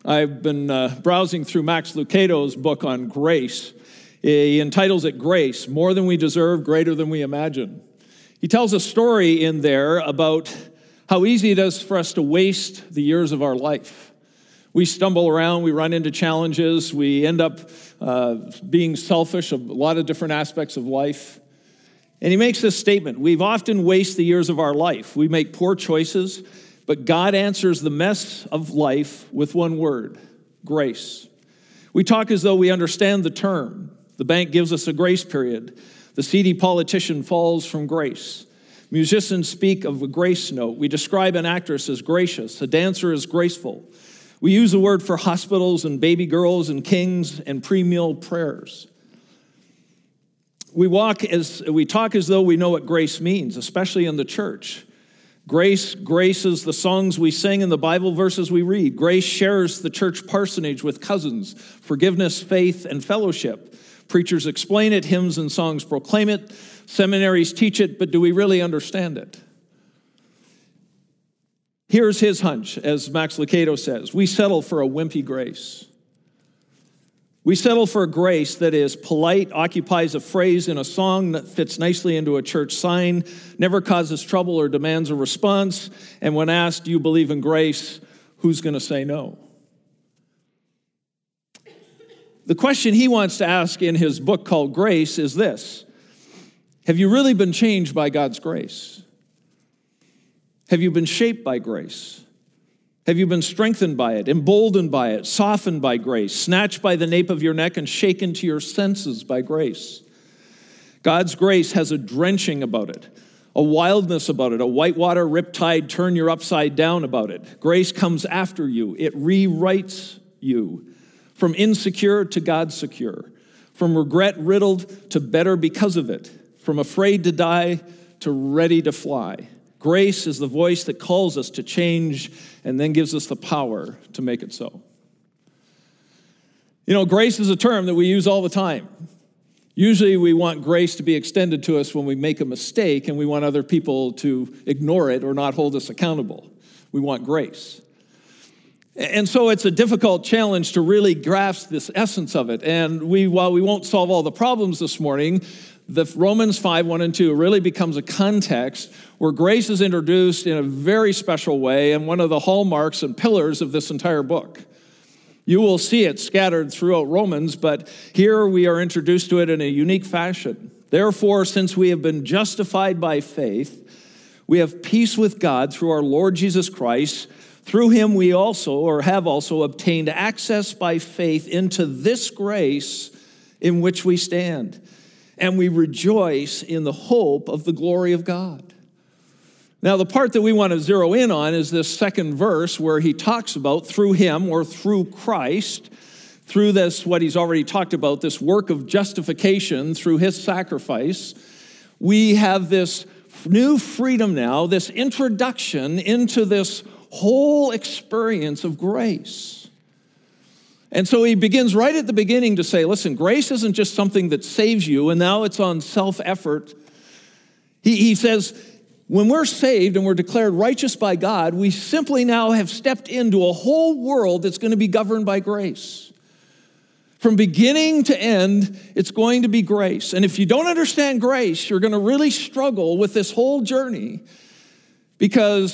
I've been browsing through Max Lucado's book on grace. He entitles it Grace, More Than We Deserve, Greater Than We Imagine. He tells a story in there about how easy it is for us to waste the years of our life. We stumble around, we run into challenges, we end up being selfish of a lot of different aspects of life. And he makes this statement: we've often wasted the years of our life. We make poor choices, but God answers the mess of life with one word: grace. We talk as though we understand the term. The bank gives us a grace period. The seedy politician falls from grace. Musicians speak of a grace note. We describe an actress as gracious, a dancer as graceful. We use the word for hospitals and baby girls and kings and pre-meal prayers. We talk as though we know what grace means, especially in the church. Grace graces the songs we sing and the Bible verses we read. Grace shares the church parsonage with cousins, forgiveness, faith, and fellowship. Preachers explain it, hymns and songs proclaim it, seminaries teach it, but do we really understand it? Here's his hunch, as Max Lucado says: we settle for a wimpy grace. We settle for a grace that is polite, occupies a phrase in a song that fits nicely into a church sign, never causes trouble or demands a response, and when asked, do you believe in grace, who's going to say no? The question he wants to ask in his book called Grace is this: have you really been changed by God's grace? Have you been shaped by grace? Have you been strengthened by it, emboldened by it, softened by grace, snatched by the nape of your neck and shaken to your senses by grace? God's grace has a drenching about it, a wildness about it, a whitewater riptide turn you upside down about it. Grace comes after you. It rewrites you from insecure to God secure, from regret riddled to better because of it, from afraid to die to ready to fly. Grace is the voice that calls us to change and then gives us the power to make it so. You know, grace is a term that we use all the time. Usually we want grace to be extended to us when we make a mistake and we want other people to ignore it or not hold us accountable. We want grace. And so it's a difficult challenge to really grasp this essence of it. And while we won't solve all the problems this morning, the Romans 5, 1 and 2 really becomes a context where grace is introduced in a very special way and one of the hallmarks and pillars of this entire book. You will see it scattered throughout Romans, but here we are introduced to it in a unique fashion. Therefore, since we have been justified by faith, we have peace with God through our Lord Jesus Christ. Through him we have also obtained access by faith into this grace in which we stand. And we rejoice in the hope of the glory of God. Now, the part that we want to zero in on is this second verse where he talks about through him or through Christ, through this, what he's already talked about, this work of justification through his sacrifice. We have this new freedom now, this introduction into this whole experience of grace. And so he begins right at the beginning to say, listen, grace isn't just something that saves you, and now it's on self-effort. He says, when we're saved and we're declared righteous by God, we simply now have stepped into a whole world that's going to be governed by grace. From beginning to end, it's going to be grace. And if you don't understand grace, you're going to really struggle with this whole journey because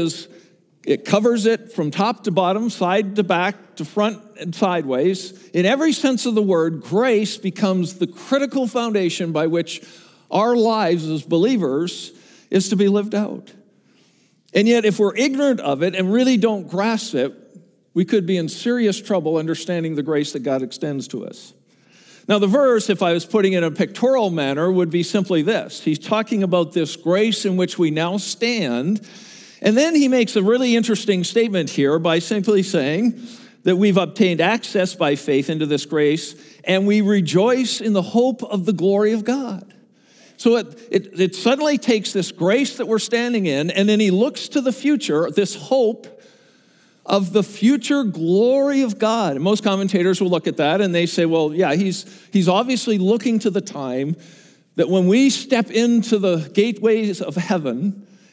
it covers it from top to bottom, side to back, to front and sideways. In every sense of the word, grace becomes the critical foundation by which our lives as believers is to be lived out. And yet, if we're ignorant of it and really don't grasp it, we could be in serious trouble understanding the grace that God extends to us. Now, the verse, if I was putting it in a pictorial manner, would be simply this. He's talking about this grace in which we now stand. And then he makes a really interesting statement here by simply saying that we've obtained access by faith into this grace, and we rejoice in the hope of the glory of God. So it suddenly takes this grace that we're standing in, and then he looks to the future, this hope of the future glory of God. And most commentators will look at that and they say, well, yeah, he's obviously looking to the time that when we step into the gateways of heaven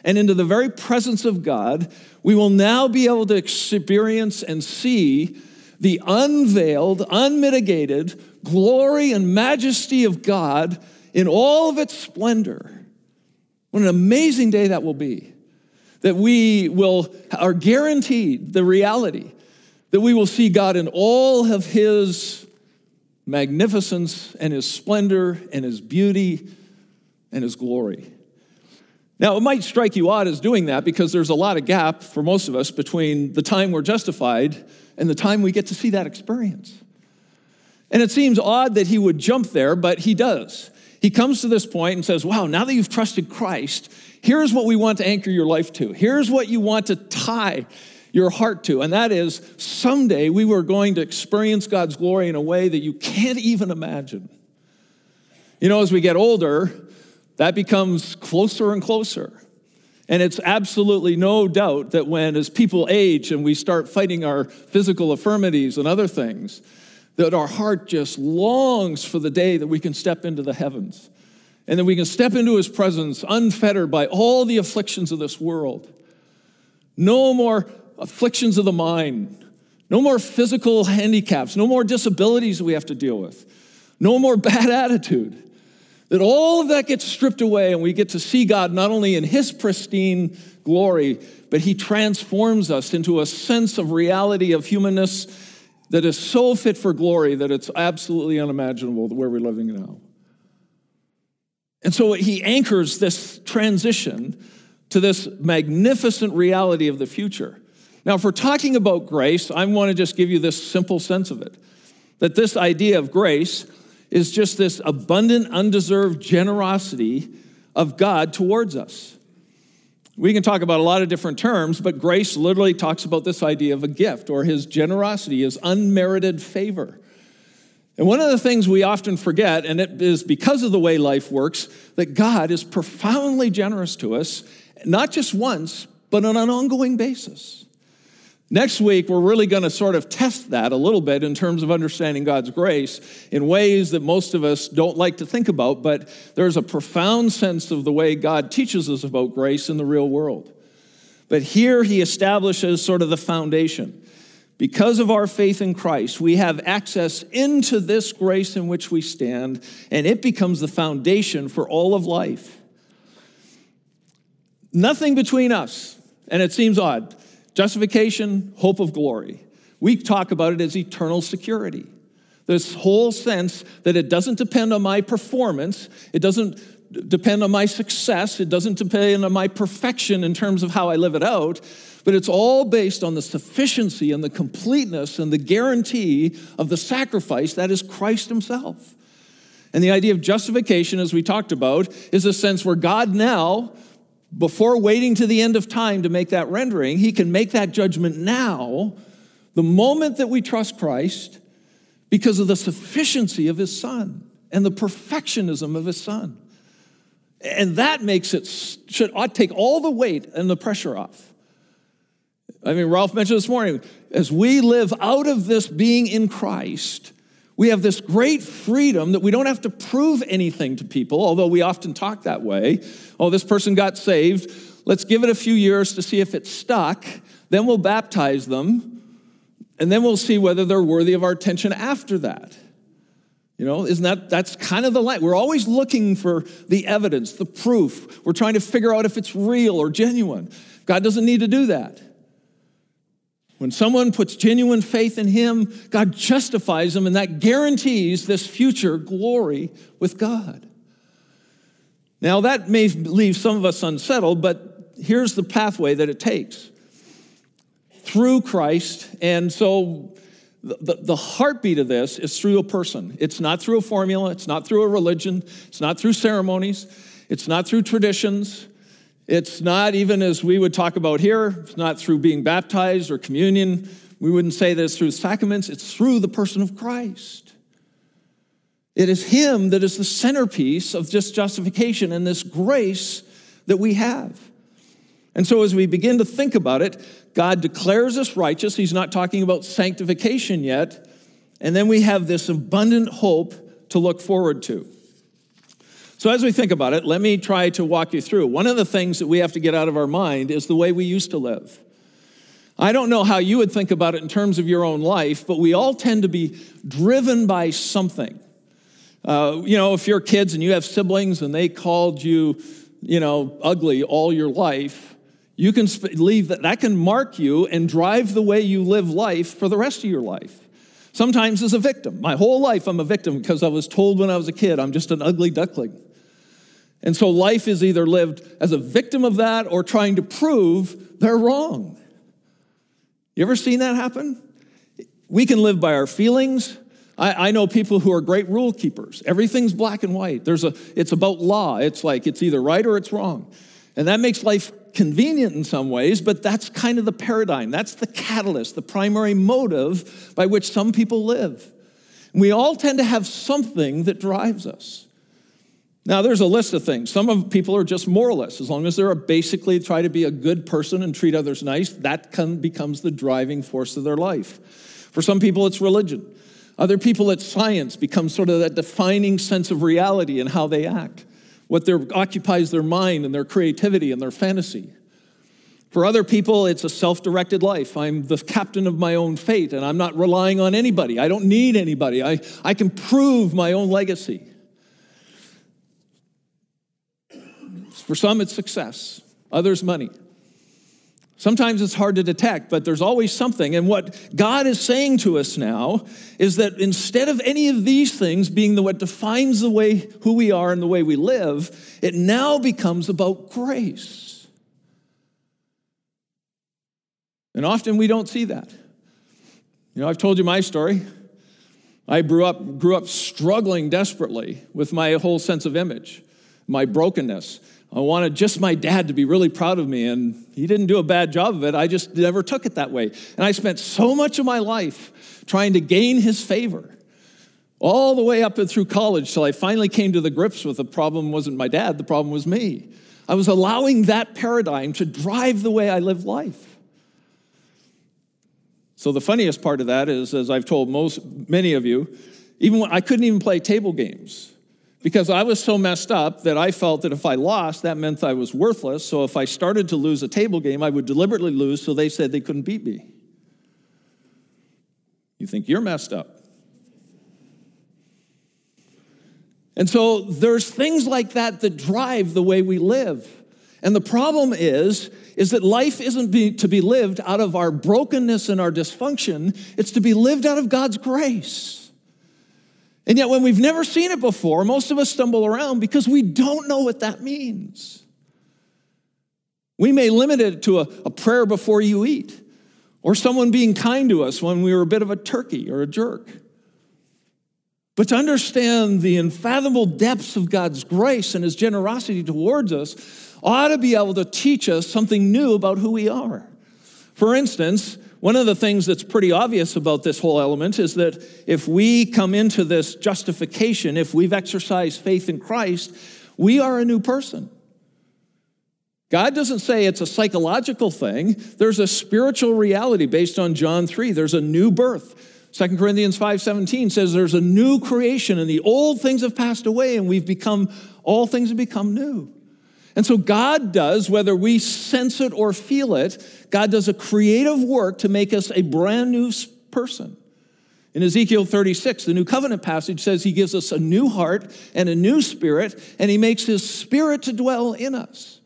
and into the very presence of God, we will now be able to experience and see the unveiled, unmitigated glory and majesty of God in all of its splendor. What an amazing day that will be. That we are guaranteed the reality that we will see God in all of his magnificence and his splendor and his beauty and his glory. Now, it might strike you odd as doing that because there's a lot of gap for most of us between the time we're justified and the time we get to see that experience. And it seems odd that he would jump there, but he does. He comes to this point and says, wow, now that you've trusted Christ, here's what we want to anchor your life to. Here's what you want to tie your heart to. And that is, someday we were going to experience God's glory in a way that you can't even imagine. You know, as we get older, that becomes closer and closer. And it's absolutely no doubt that as people age and we start fighting our physical infirmities and other things, that our heart just longs for the day that we can step into the heavens and that we can step into his presence unfettered by all the afflictions of this world. No more afflictions of the mind, no more physical handicaps, no more disabilities that we have to deal with, no more bad attitude. That all of that gets stripped away and we get to see God not only in his pristine glory, but he transforms us into a sense of reality of humanness that is so fit for glory that it's absolutely unimaginable where we're living now. And so he anchors this transition to this magnificent reality of the future. Now, if we're talking about grace, I want to just give you this simple sense of it, that this idea of grace is just this abundant, undeserved generosity of God towards us. We can talk about a lot of different terms, but grace literally talks about this idea of a gift or his generosity, his unmerited favor. And one of the things we often forget, and it is because of the way life works, that God is profoundly generous to us, not just once, but on an ongoing basis. Next week, we're really going to sort of test that a little bit in terms of understanding God's grace in ways that most of us don't like to think about, but there's a profound sense of the way God teaches us about grace in the real world. But here he establishes sort of the foundation. Because of our faith in Christ, we have access into this grace in which we stand, and it becomes the foundation for all of life. Nothing between us, and it seems odd. Justification, hope of glory. We talk about it as eternal security. This whole sense that it doesn't depend on my performance, it doesn't depend on my success, it doesn't depend on my perfection in terms of how I live it out, but it's all based on the sufficiency and the completeness and the guarantee of the sacrifice that is Christ himself. And the idea of justification, as we talked about, is a sense where God now, before waiting to the end of time to make that rendering, he can make that judgment now, the moment that we trust Christ, because of the sufficiency of his Son and the perfectionism of his Son. And that makes it, ought to take all the weight and the pressure off. I mean, Ralph mentioned this morning, as we live out of this being in Christ, we have this great freedom that we don't have to prove anything to people, although we often talk that way. Oh, this person got saved. Let's give it a few years to see if it's stuck. Then we'll baptize them. And then we'll see whether they're worthy of our attention after that. You know, that's kind of the line. We're always looking for the evidence, the proof. We're trying to figure out if it's real or genuine. God doesn't need to do that. When someone puts genuine faith in him, God justifies them, and that guarantees this future glory with God. Now, that may leave some of us unsettled, but here's the pathway that it takes. Through Christ, and so the heartbeat of this is through a person. It's not through a formula. It's not through a religion. It's not through ceremonies. It's not through traditions. It's not even as we would talk about here. It's not through being baptized or communion. We wouldn't say this through sacraments. It's through the person of Christ. It is him that is the centerpiece of this justification and this grace that we have. And so as we begin to think about it, God declares us righteous. He's not talking about sanctification yet. And then we have this abundant hope to look forward to. So as we think about it, let me try to walk you through. One of the things that we have to get out of our mind is the way we used to live. I don't know how you would think about it in terms of your own life, but we all tend to be driven by something. If you're kids and you have siblings and they called you, ugly all your life, you can leave that can mark you and drive the way you live life for the rest of your life. Sometimes as a victim. My whole life I'm a victim because I was told when I was a kid I'm just an ugly duckling. And so life is either lived as a victim of that or trying to prove they're wrong. You ever seen that happen? We can live by our feelings. I know people who are great rule keepers. Everything's black and white. It's about law. It's like it's either right or it's wrong. And that makes life convenient in some ways, but that's kind of the paradigm. That's the catalyst, the primary motive by which some people live. And we all tend to have something that drives us. Now, there's a list of things. Some of people are just moralists. As long as they're basically try to be a good person and treat others nice, that becomes the driving force of their life. For some people, it's religion. Other people, it's science, becomes sort of that defining sense of reality and how they act. What occupies their mind and their creativity and their fantasy. For other people, it's a self-directed life. I'm the captain of my own fate, and I'm not relying on anybody. I don't need anybody. I can prove my own legacy. For some, it's success. Others, money. Sometimes it's hard to detect, but there's always something. And what God is saying to us now is that instead of any of these things being what defines the way who we are and the way we live, it now becomes about grace. And often we don't see that. I've told you my story. I grew up struggling desperately with my whole sense of image, my brokenness. I wanted just my dad to be really proud of me, and he didn't do a bad job of it. I just never took it that way. And I spent so much of my life trying to gain his favor, all the way up and through college, till I finally came to the grips with the problem wasn't my dad, the problem was me. I was allowing that paradigm to drive the way I lived life. So the funniest part of that is, as I've told many of you, I couldn't even play table games. Because I was so messed up that I felt that if I lost, that meant I was worthless. So if I started to lose a table game, I would deliberately lose so they said they couldn't beat me. You think you're messed up. And so there's things like that drive the way we live. And the problem is that life isn't to be lived out of our brokenness and our dysfunction. It's to be lived out of God's grace. And yet when we've never seen it before, most of us stumble around because we don't know what that means. We may limit it to a prayer before you eat, or someone being kind to us when we were a bit of a turkey or a jerk. But to understand the unfathomable depths of God's grace and his generosity towards us ought to be able to teach us something new about who we are. For instance, one of the things that's pretty obvious about this whole element is that if we come into this justification, if we've exercised faith in Christ, we are a new person. God doesn't say it's a psychological thing. There's a spiritual reality based on John 3. There's a new birth. 2 Corinthians 5:17 says there's a new creation and the old things have passed away and all things have become new. And so God does, whether we sense it or feel it, God does a creative work to make us a brand new person. In Ezekiel 36, the New Covenant passage says he gives us a new heart and a new spirit, and he makes his spirit to dwell in us.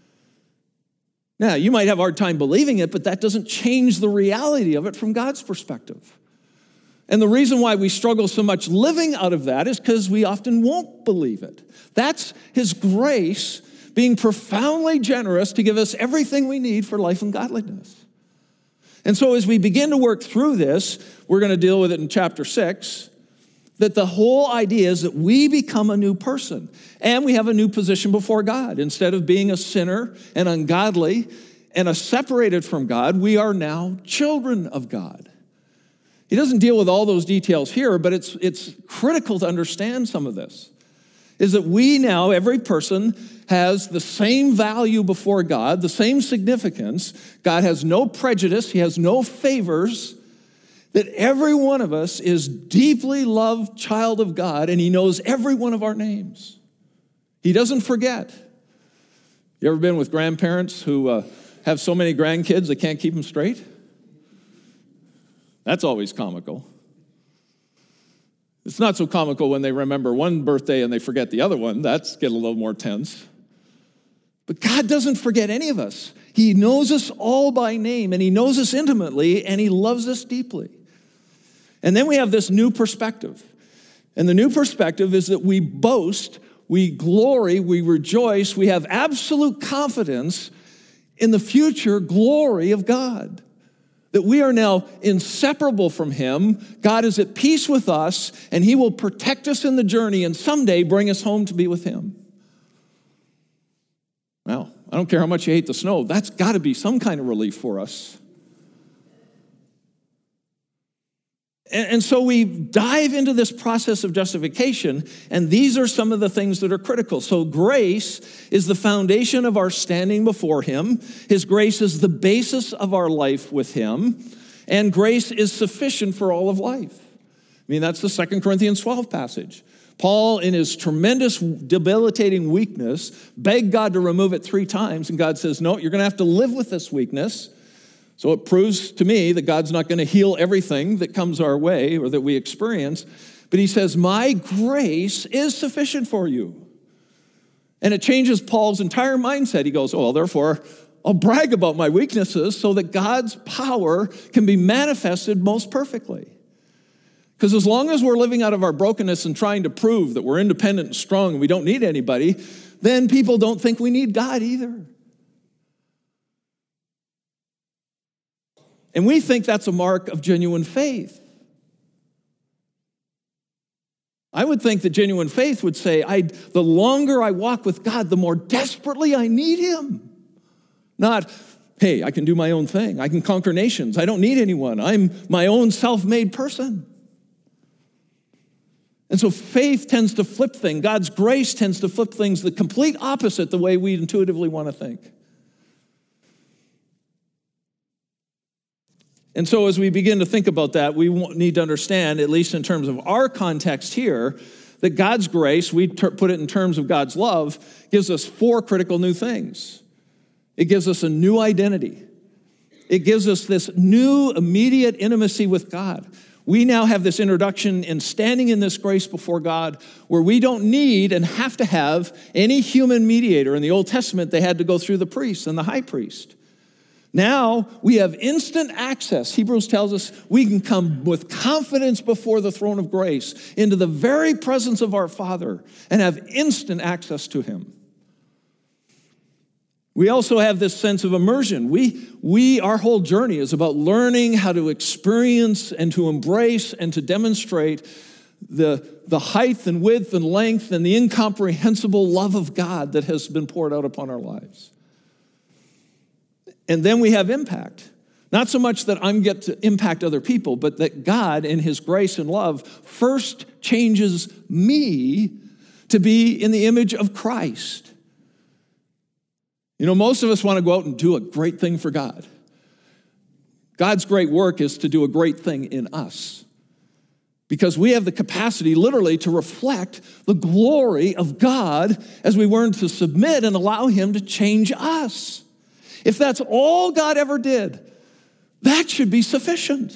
Now, you might have a hard time believing it, but that doesn't change the reality of it from God's perspective. And the reason why we struggle so much living out of that is because we often won't believe it. That's his grace being profoundly generous to give us everything we need for life and godliness. And so as we begin to work through this, we're going to deal with it in chapter 6, that the whole idea is that we become a new person and we have a new position before God. Instead of being a sinner and ungodly and separated from God, we are now children of God. He doesn't deal with all those details here, but it's critical to understand some of this. Is that we now, every person has the same value before God, the same significance. God has no prejudice. He has no favors. That every one of us is deeply loved child of God, and he knows every one of our names. He doesn't forget. You ever been with grandparents who have so many grandkids they can't keep them straight? That's always comical. It's not so comical when they remember one birthday and they forget the other one. That's getting a little more tense. But God doesn't forget any of us. He knows us all by name, and he knows us intimately, and he loves us deeply. And then we have this new perspective. And the new perspective is that we boast, we glory, we rejoice, we have absolute confidence in the future glory of God. That we are now inseparable from him. God is at peace with us, and he will protect us in the journey and someday bring us home to be with him. Well, I don't care how much you hate the snow. That's got to be some kind of relief for us. And so we dive into this process of justification, and these are some of the things that are critical. So grace is the foundation of our standing before him. His grace is the basis of our life with him, and grace is sufficient for all of life. I mean, that's the 2 Corinthians 12 passage. Paul, in his tremendous debilitating weakness, begged God to remove it 3 times, and God says, no, you're going to have to live with this weakness. So it proves to me that God's not going to heal everything that comes our way or that we experience. But he says, my grace is sufficient for you. And it changes Paul's entire mindset. He goes, oh, well, therefore, I'll brag about my weaknesses so that God's power can be manifested most perfectly. Because as long as we're living out of our brokenness and trying to prove that we're independent and strong and we don't need anybody, then people don't think we need God either. And we think that's a mark of genuine faith. I would think that genuine faith would say, the longer I walk with God, the more desperately I need him. Not, hey, I can do my own thing. I can conquer nations. I don't need anyone. I'm my own self-made person. And so faith tends to flip things. God's grace tends to flip things the complete opposite the way we intuitively want to think. And so as we begin to think about that, we need to understand, at least in terms of our context here, that God's grace, we put it in terms of God's love, gives us 4 critical new things. It gives us a new identity. It gives us this new immediate intimacy with God. We now have this introduction in standing in this grace before God where we don't need and have to have any human mediator. In the Old Testament, they had to go through the priest and the high priest. Now we have instant access. Hebrews tells us we can come with confidence before the throne of grace into the very presence of our Father and have instant access to him. We also have this sense of immersion. Our whole journey is about learning how to experience and to embrace and to demonstrate the height and width and length and the incomprehensible love of God that has been poured out upon our lives. And then we have impact. Not so much that I'm get to impact other people, but that God, in his grace and love, first changes me to be in the image of Christ. You know, most of us want to go out and do a great thing for God. God's great work is to do a great thing in us. Because we have the capacity, literally, to reflect the glory of God as we learn to submit and allow him to change us. If that's all God ever did, that should be sufficient.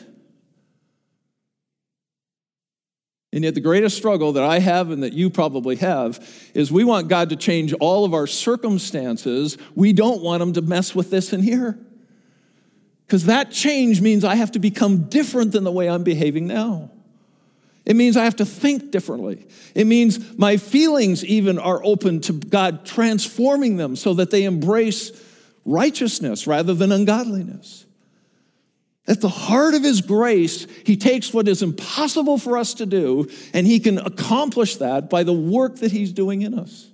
And yet the greatest struggle that I have and that you probably have is we want God to change all of our circumstances. We don't want him to mess with this in here. Because that change means I have to become different than the way I'm behaving now. It means I have to think differently. It means my feelings even are open to God transforming them so that they embrace righteousness rather than ungodliness. At the heart of his grace, he takes what is impossible for us to do, and he can accomplish that by the work that he's doing in us.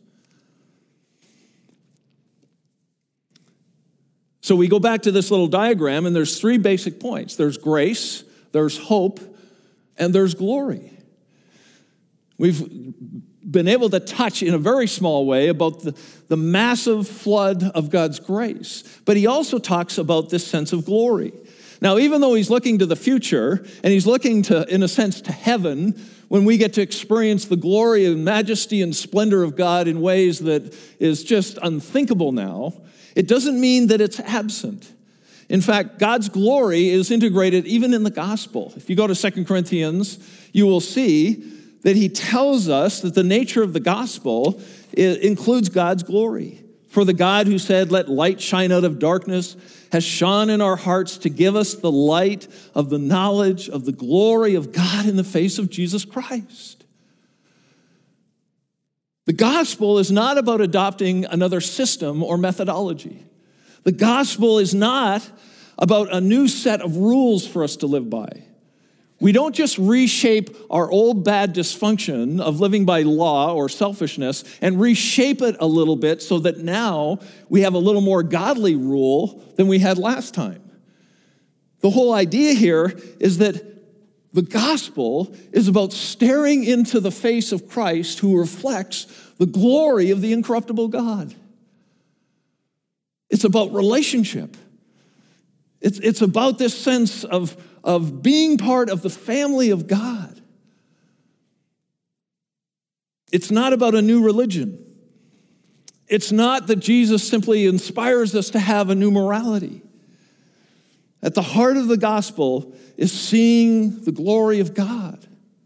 So we go back to this little diagram, and there's 3 basic points. There's grace, there's hope, and there's glory. We've been able to touch in a very small way about the massive flood of God's grace. But he also talks about this sense of glory. Now, even though he's looking to the future, and he's looking to, in a sense, to heaven, when we get to experience the glory and majesty and splendor of God in ways that is just unthinkable now, it doesn't mean that it's absent. In fact, God's glory is integrated even in the gospel. If you go to 2 Corinthians, you will see that he tells us that the nature of the gospel includes God's glory. For the God who said, "Let light shine out of darkness," has shone in our hearts to give us the light of the knowledge of the glory of God in the face of Jesus Christ. The gospel is not about adopting another system or methodology. The gospel is not about a new set of rules for us to live by. We don't just reshape our old bad dysfunction of living by law or selfishness and reshape it a little bit so that now we have a little more godly rule than we had last time. The whole idea here is that the gospel is about staring into the face of Christ who reflects the glory of the incorruptible God. It's about relationship. It's about this sense of being part of the family of God. It's not about a new religion. It's not that Jesus simply inspires us to have a new morality. At the heart of the gospel is seeing the glory of God.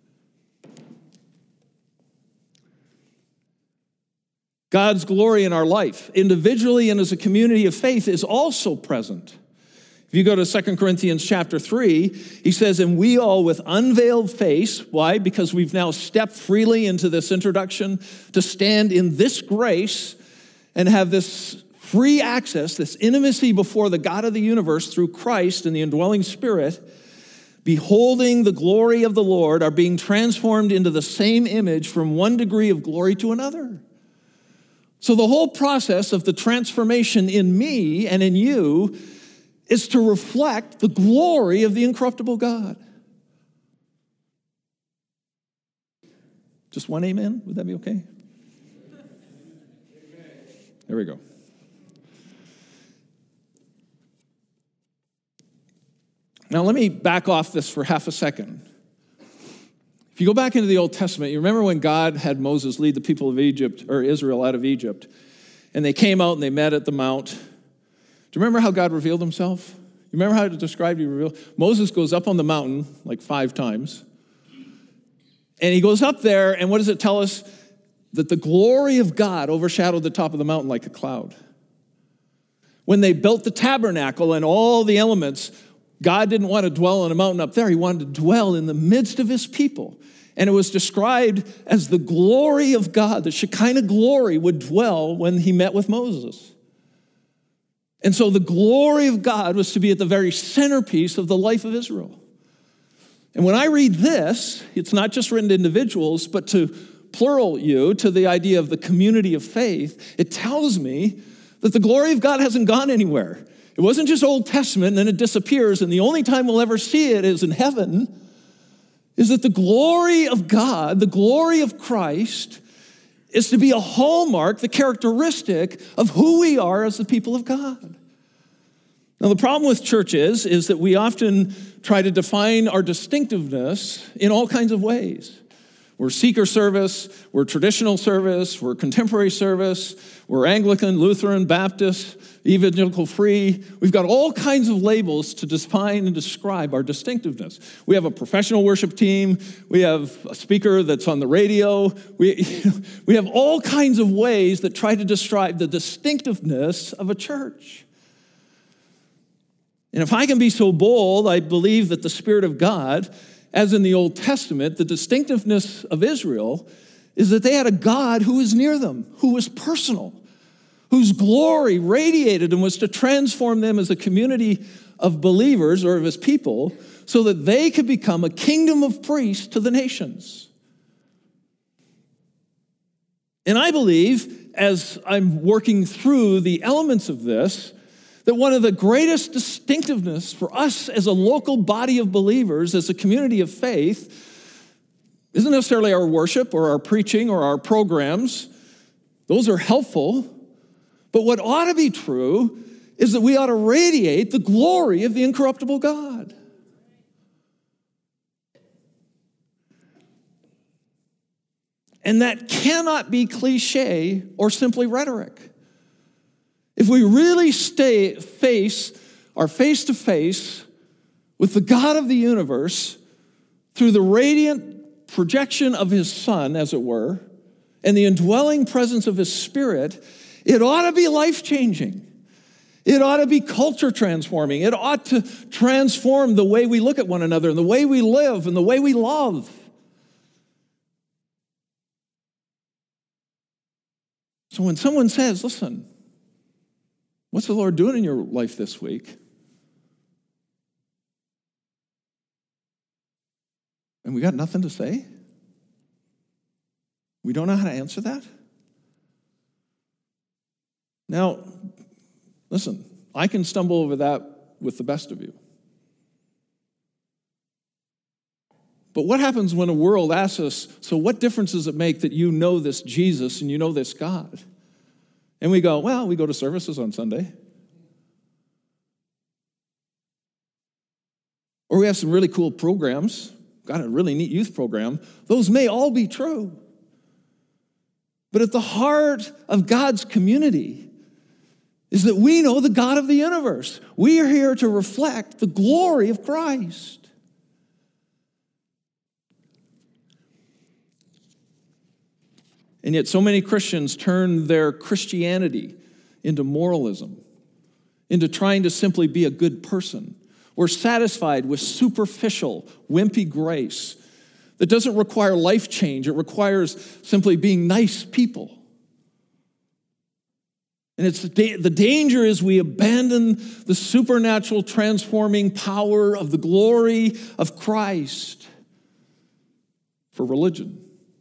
God's glory in our life, individually and as a community of faith, is also present. If you go to 2 Corinthians chapter 3, he says, "And we all with unveiled face," why? Because we've now stepped freely into this introduction to stand in this grace and have this free access, this intimacy before the God of the universe through Christ and the indwelling Spirit, beholding the glory of the Lord, are being transformed into the same image from one degree of glory to another. So the whole process of the transformation in me and in you is to reflect the glory of the incorruptible God. Just one amen? Would that be okay? There we go. Now let me back off this for half a second. If you go back into the Old Testament, you remember when God had Moses lead the people of Egypt, or Israel, out of Egypt, and they came out and they met at the mount. Do you remember how God revealed himself? You remember how it described he revealed? Moses goes up on the mountain like 5 times. And he goes up there, and what does it tell us? That the glory of God overshadowed the top of the mountain like a cloud. When they built the tabernacle and all the elements, God didn't want to dwell on a mountain up there. He wanted to dwell in the midst of his people. And it was described as the glory of God, the Shekinah glory would dwell when he met with Moses. And so the glory of God was to be at the very centerpiece of the life of Israel. And when I read this, it's not just written to individuals, but to plural you, to the idea of the community of faith, it tells me that the glory of God hasn't gone anywhere. It wasn't just Old Testament and then it disappears, and the only time we'll ever see it is in heaven, is that the glory of God, the glory of Christ, is to be a hallmark, the characteristic of who we are as the people of God. Now, the problem with church is that we often try to define our distinctiveness in all kinds of ways. We're seeker service, we're traditional service, we're contemporary service, we're Anglican, Lutheran, Baptist, evangelical free. We've got all kinds of labels to define and describe our distinctiveness. We have a professional worship team. We have a speaker that's on the radio. We have all kinds of ways that try to describe the distinctiveness of a church. And if I can be so bold, I believe that the Spirit of God, as in the Old Testament, the distinctiveness of Israel is that they had a God who was near them, who was personal, whose glory radiated and was to transform them as a community of believers or of his people so that they could become a kingdom of priests to the nations. And I believe, as I'm working through the elements of this, that one of the greatest distinctiveness for us as a local body of believers, as a community of faith, isn't necessarily our worship or our preaching or our programs. Those are helpful. But what ought to be true is that we ought to radiate the glory of the incorruptible God. And that cannot be cliche or simply rhetoric. If we really are face to face with the God of the universe through the radiant projection of his Son, as it were, and the indwelling presence of his Spirit, it ought to be life-changing. It ought to be culture transforming. It ought to transform the way we look at one another and the way we live and the way we love. So when someone says, listen, what's the Lord doing in your life this week? And we got nothing to say? We don't know how to answer that? Now, listen, I can stumble over that with the best of you. But what happens when a world asks us, so what difference does it make that you know this Jesus and you know this God? And we go, well, we go to services on Sunday. Or we have some really cool programs. Got a really neat youth program. Those may all be true. But at the heart of God's community is that we know the God of the universe. We are here to reflect the glory of Christ. And yet so many Christians turn their Christianity into moralism, into trying to simply be a good person. We're satisfied with superficial, wimpy grace that doesn't require life change. It requires simply being nice people. And it's the danger is we abandon the supernatural transforming power of the glory of Christ for religion.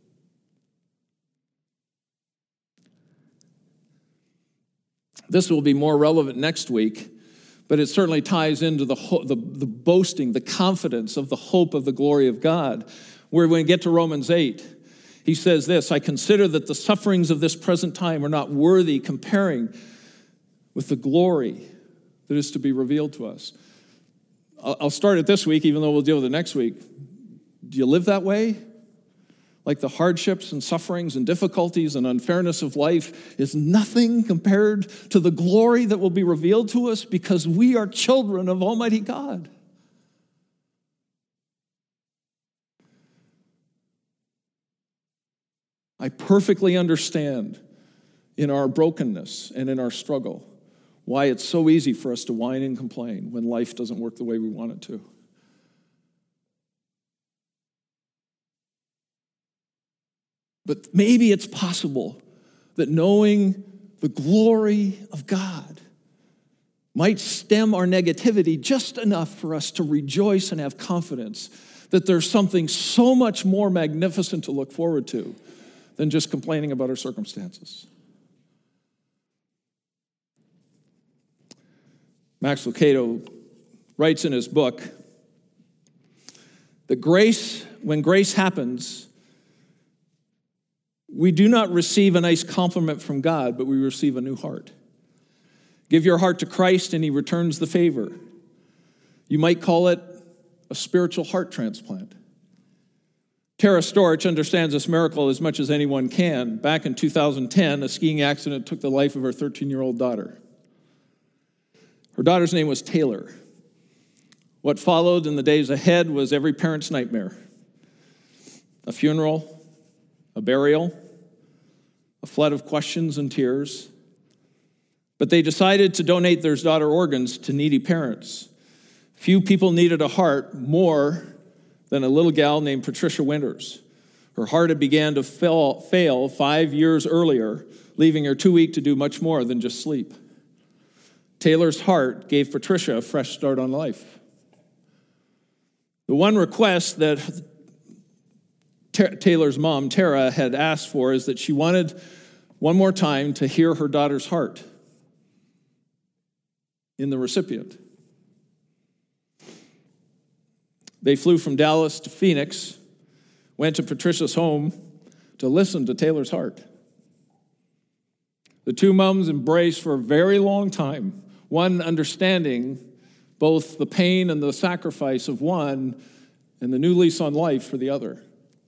This will be more relevant next week, but it certainly ties into the boasting, the confidence of the hope of the glory of God. Where when we get to Romans 8, he says this, I consider that the sufferings of this present time are not worthy comparing with the glory that is to be revealed to us. I'll start it this week, even though we'll deal with it next week. Do you live that way? Like the hardships and sufferings and difficulties and unfairness of life is nothing compared to the glory that will be revealed to us because we are children of Almighty God. I perfectly understand in our brokenness and in our struggle why it's so easy for us to whine and complain when life doesn't work the way we want it to. But maybe it's possible that knowing the glory of God might stem our negativity just enough for us to rejoice and have confidence that there's something so much more magnificent to look forward to than just complaining about our circumstances. Max Lucado writes in his book that when grace happens, we do not receive a nice compliment from God, but we receive a new heart. Give your heart to Christ and he returns the favor. You might call it a spiritual heart transplant. Tara Storch understands this miracle as much as anyone can. Back in 2010, a skiing accident took the life of her 13-year-old daughter. Her daughter's name was Taylor. What followed in the days ahead was every parent's nightmare. A funeral, a burial, a flood of questions and tears. But they decided to donate their daughter organs to needy parents. Few people needed a heart more than a little gal named Patricia Winters. Her heart had began to fail 5 years earlier, leaving her too weak to do much more than just sleep. Taylor's heart gave Patricia a fresh start on life. The one request that Taylor's mom, Tara, had asked for is that she wanted one more time to hear her daughter's heart in the recipient. They flew from Dallas to Phoenix, went to Patricia's home to listen to Taylor's heart. The two moms embraced for a very long time, one understanding both the pain and the sacrifice of one and the new lease on life for the other.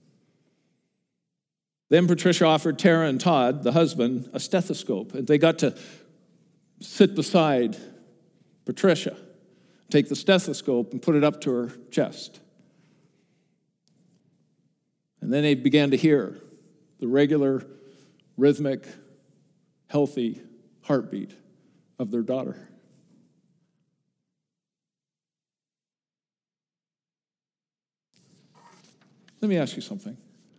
Then Patricia offered Tara and Todd, the husband, a stethoscope, and they got to sit beside Patricia, take the stethoscope and put it up to her chest. And then they began to hear the regular, rhythmic, healthy heartbeat of their daughter. Let me ask you something.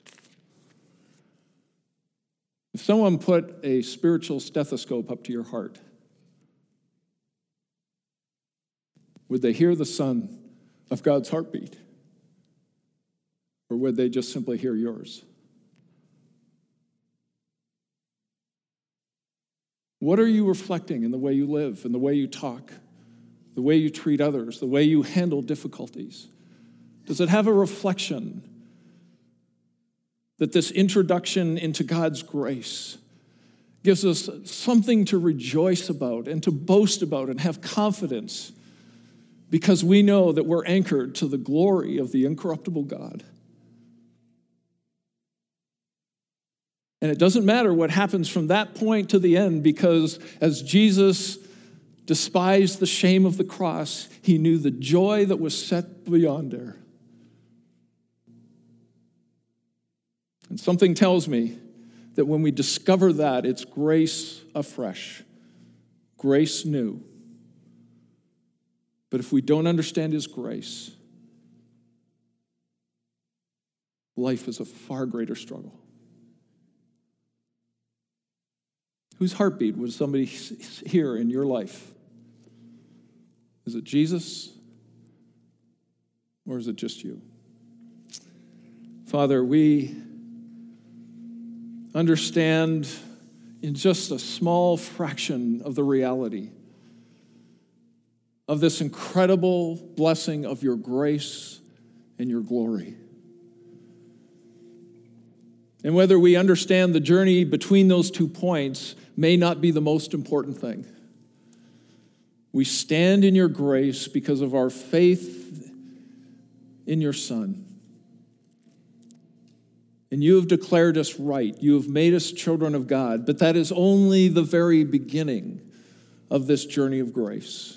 If someone put a spiritual stethoscope up to your heart, would they hear the Son of God's heartbeat? Or would they just simply hear yours? What are you reflecting in the way you live, in the way you talk, the way you treat others, the way you handle difficulties? Does it have a reflection that this introduction into God's grace gives us something to rejoice about and to boast about and have confidence because we know that we're anchored to the glory of the incorruptible God? And it doesn't matter what happens from that point to the end, because as Jesus despised the shame of the cross, he knew the joy that was set beyond there. And something tells me that when we discover that, it's grace afresh, grace new. But if we don't understand his grace, life is a far greater struggle. Whose heartbeat was somebody here in your life? Is it Jesus? Or is it just you? Father, we understand in just a small fraction of the reality of this incredible blessing of your grace and your glory. And whether we understand the journey between those 2 points may not be the most important thing. We stand in your grace because of our faith in your Son. And you have declared us right. You have made us children of God. But that is only the very beginning of this journey of grace.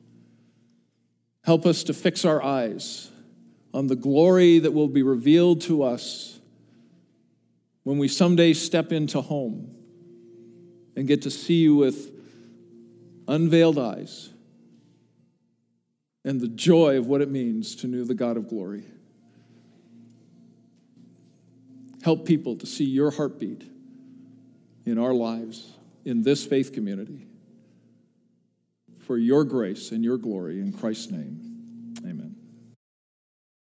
Help us to fix our eyes on the glory that will be revealed to us when we someday step into home and get to see you with unveiled eyes and the joy of what it means to know the God of glory. Help people to see your heartbeat in our lives, in this faith community, for your grace and your glory, in Christ's name.